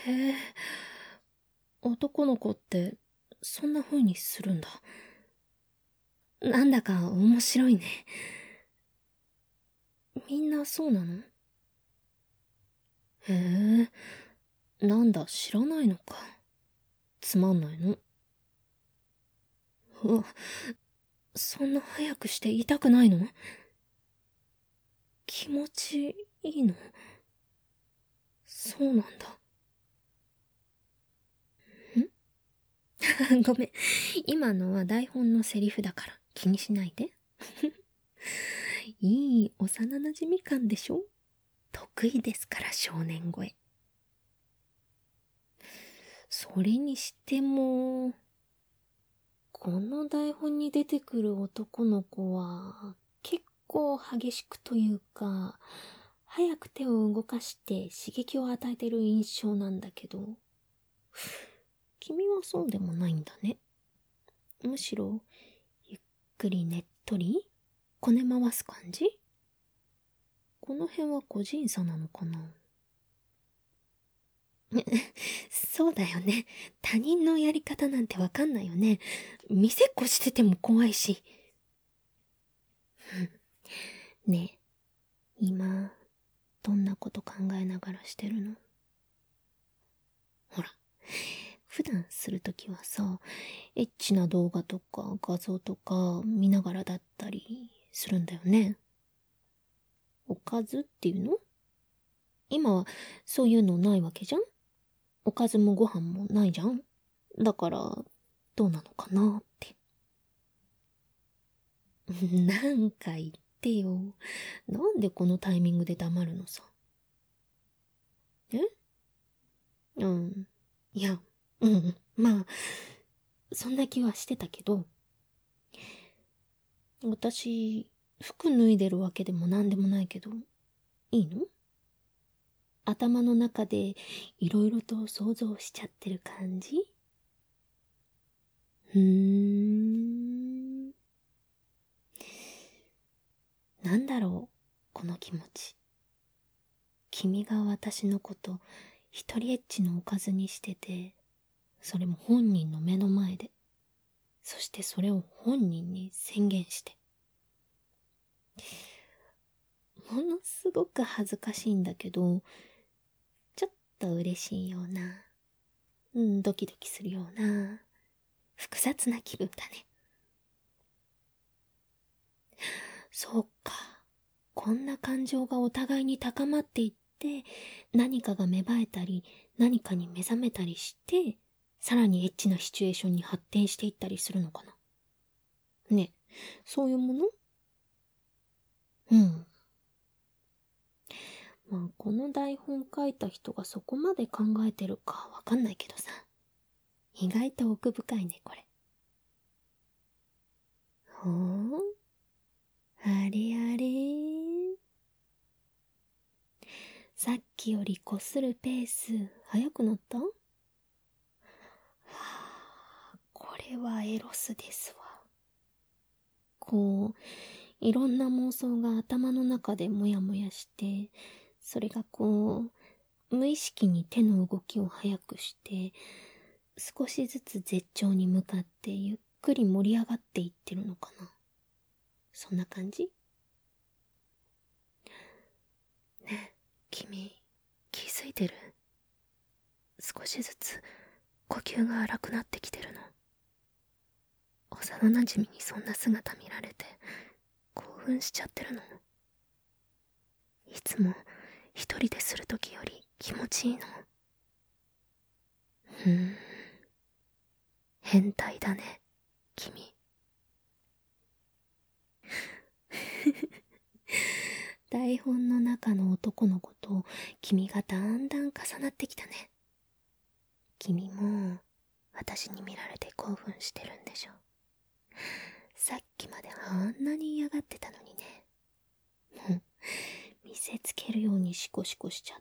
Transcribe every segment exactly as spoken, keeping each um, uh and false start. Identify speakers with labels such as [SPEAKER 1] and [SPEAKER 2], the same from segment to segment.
[SPEAKER 1] へえ、男の子ってそんな風にするんだ。なんだか面白いね。みんなそうなの？へえ、なんだ知らないのか。つまんないの。うわ、そんな早くして痛くないの？気持ちいいの？そうなんだ。んごめん。今のは台本のセリフだから気にしないで。いい幼馴染感でしょ？得意ですから少年声。それにしても、この台本に出てくる男の子は結構激しくというか、早く手を動かして刺激を与えてる印象なんだけど、君はそうでもないんだね。むしろ、ゆっくりねっとりこね回す感じ？この辺は個人差なのかな？そうだよね。他人のやり方なんてわかんないよね。店っこしてても怖いし。ねえ、今、どんなこと考えながらしてるの？ほら、普段するときはさ、エッチな動画とか画像とか見ながらだったりするんだよね。おかずっていうの？今はそういうのないわけじゃん？おかずもご飯もないじゃん？だから、どうなのかなって。なんか言ってよ。なんでこのタイミングで黙るのさ。え？うん。いや、うん。まあ、そんな気はしてたけど、私、服脱いでるわけでもなんでもないけど、いいの？頭の中でいろいろと想像しちゃってる感じ？うーん。なんだろう、この気持ち。君が私のこと一人エッチのおかずにしてて、それも本人の目の前で、そしてそれを本人に宣言して。ものすごく恥ずかしいんだけど、ちょっと嬉しいような、うん、ドキドキするような、複雑な気分だね。そうか。こんな感情がお互いに高まっていって、何かが芽生えたり、何かに目覚めたりして、さらにエッチなシチュエーションに発展していったりするのかな。ね、そういうもの？うん。まあ、この台本書いた人がそこまで考えてるかわかんないけどさ。意外と奥深いね、これ。ほー？あれあれ？さっきよりこするペース、速くなった？はあ、これはエロスですわ。こう、いろんな妄想が頭の中でもやもやして、それがこう、無意識に手の動きを速くして、少しずつ絶頂に向かってゆっくり盛り上がっていってるのかな。そんな感じ？ねえ、君、気づいてる？少しずつ呼吸が荒くなってきてるの。幼馴染にそんな姿見られて興奮しちゃってるの。いつも一人でするときより気持ちいいの。ふーん、変態だね、君。台本の中の男の子と君がだんだん重なってきたね。君も私に見られて興奮してるんでしょ。さっきまであんなに嫌がってたのにね。もう見せつけるようにシコシコしちゃって。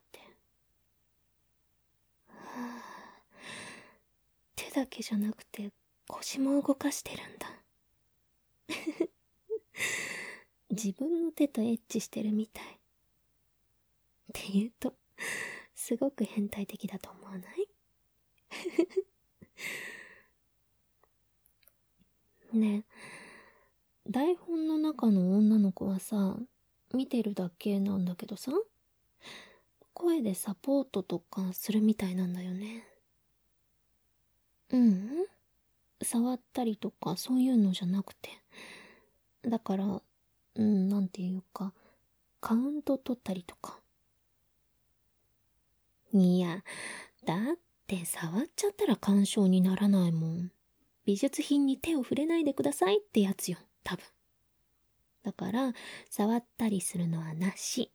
[SPEAKER 1] はあ、手だけじゃなくて腰も動かしてるんだ。自分の手とエッチしてるみたい。って言うとすごく変態的だと思わない？ねえ、台本の中の女の子はさ、見てるだけなんだけどさ、声でサポートとかするみたいなんだよね。うん、触ったりとかそういうのじゃなくて。だから、うん、なんていうか、カウント取ったりとか。いや、だって触っちゃったら干渉にならないもん。美術品に手を触れないでくださいってやつよ、多分。だから、触ったりするのはなし。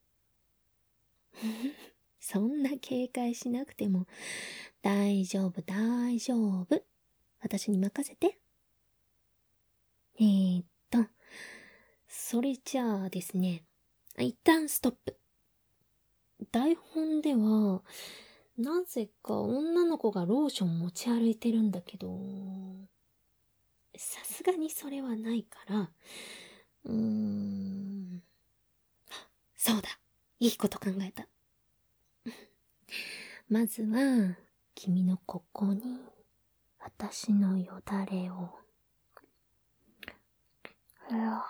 [SPEAKER 1] そんな警戒しなくても、大丈夫、大丈夫。私に任せて。えーっと、それじゃあですね、一旦ストップ。台本では、なぜか女の子がローション持ち歩いてるんだけど、さすがにそれはないから、うーん、そうだ、いいこと考えた。まずは、君のここに、私のよだれを。うわ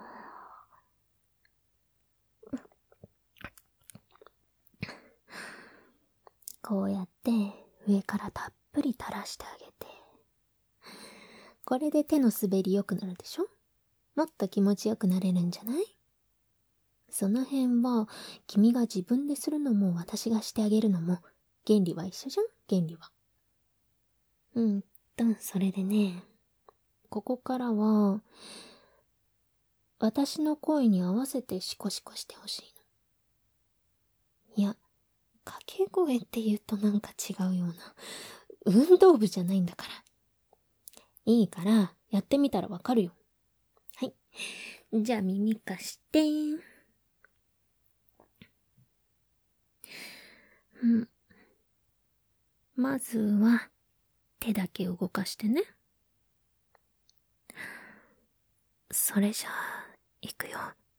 [SPEAKER 1] こうやって上からたっぷり垂らしてあげて。これで手の滑り良くなるでしょ？もっと気持ちよくなれるんじゃない？その辺は君が自分でするのも私がしてあげるのも原理は一緒じゃん？原理は。うんと、それでね、ここからは私の声に合わせてシコシコしてほしいの。いや、掛け声って言うとなんか違うような。運動部じゃないんだから。いいから、やってみたらわかるよ。はい。じゃあ耳貸して。うん。まずは、手だけ動かしてね。それじゃあ、いくよ。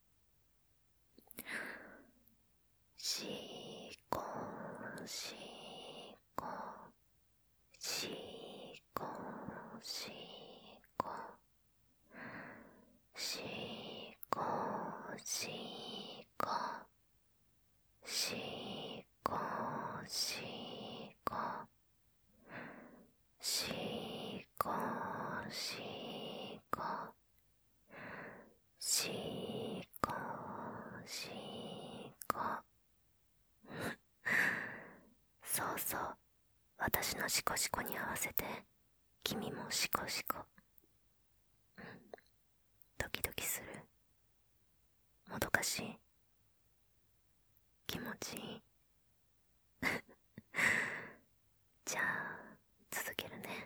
[SPEAKER 1] しーこー、しーこー、しーこー、しーこー、しーこー、しーこー、しーこー、しーこー、しーこー、しーこー、しーこー、しーこー。そうそう、私のシコシコに合わせて君もシコシコ。ドキドキする？もどかしい？気持ちいい？じゃあ続けるね。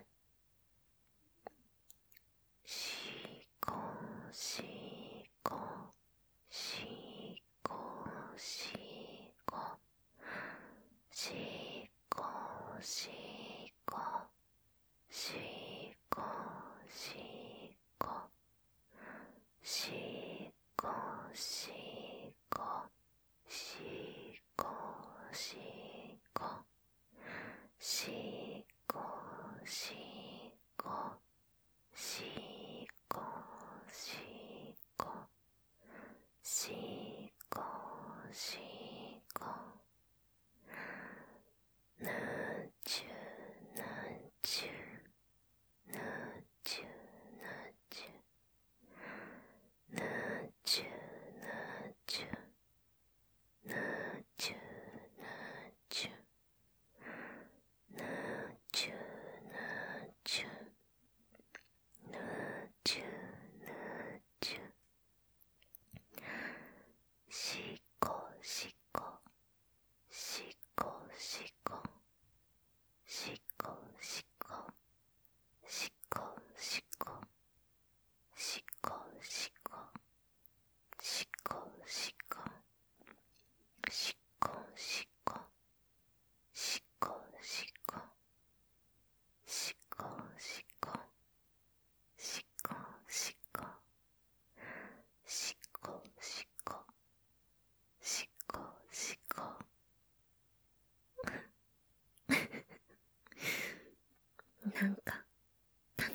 [SPEAKER 1] しーこー、しーこー、しーこー、しーこー、しーこー、しーこー、しーこー、しーこー、しーこー、しーこー、しーこー、しーこー、しーこー、しーこー、しーこー、しーこー、しーこー、しーこー、ぬーちゅー、ぬーちゅー、ぬーちゅー、ぬーちゅー、ぬーちゅー、ぬーちゅー、ぬーちゅー、ぬーちゅー、ぬ